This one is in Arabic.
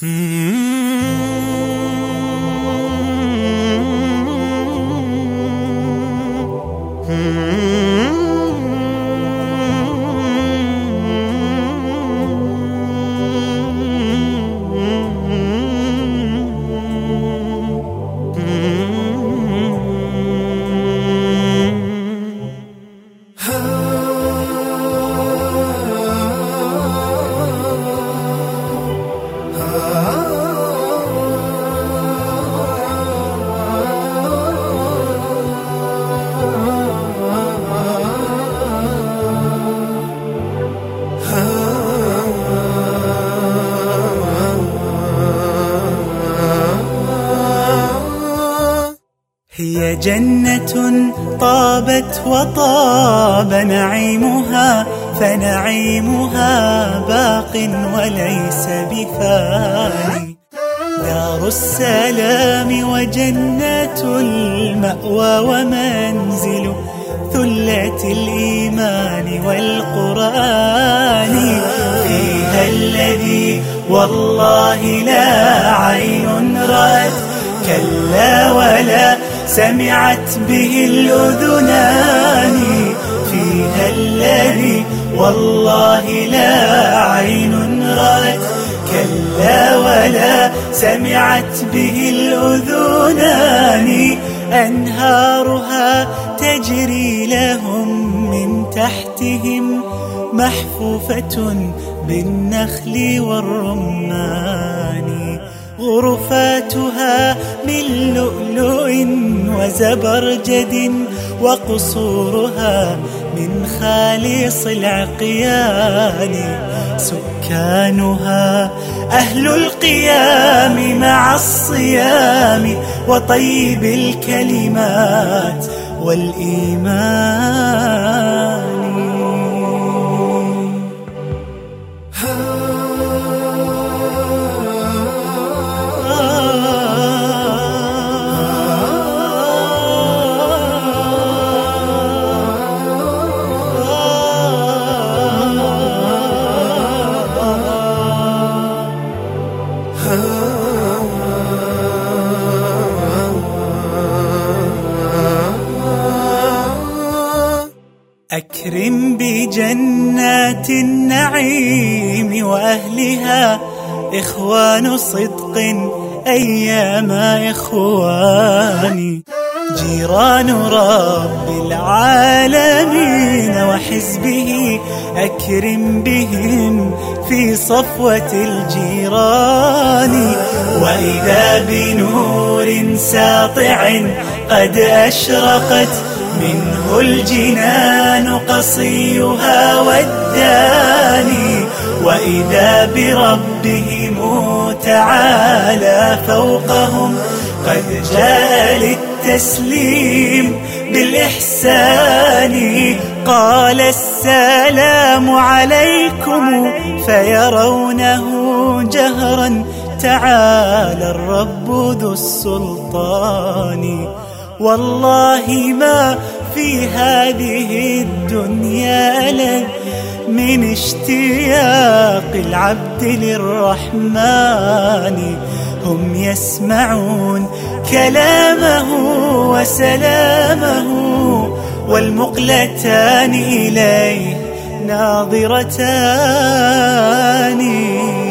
هي جنة طابت وطاب نعيمها، فنعيمها باق وليس بفاني. دار السلام وجنة المأوى ومنزل ثلة الإيمان والقرآن. فيها الذي والله لا عين رأت، كلا ولا سمعت به الأذنان. فيها الذي والله لا عين رأت، كلا ولا سمعت به الأذنان. أنهارها تجري لهم من تحتهم، محفوفة بالنخل والرمان. غرفاتها من لؤلؤ وزبرجد، وقصورها من خالص العقيان. سكانها أهل القيام مع الصيام، وطيب الكلمات والإيمان. أكرم بجنات النعيم وأهلها، إخوان صدق أيام إخواني. جيران رب العالمين وحزبه، أكرم بهم في صفوة الجيران. وإذا بنور ساطع قد أشرقت، منه الجنان قصيها والداني. وإذا بربهم تعالى فوقهم، قد جاء للتسليم بالإحسان. قال السلام عليكم، فيرونه جهرا تعالى الرب ذو السلطان. والله ما في هذه الدنيا ألذ من اشتياق العبد للرحمن. هم يسمعون كلامه وسلامه، والمقلتان إليه ناظرتان.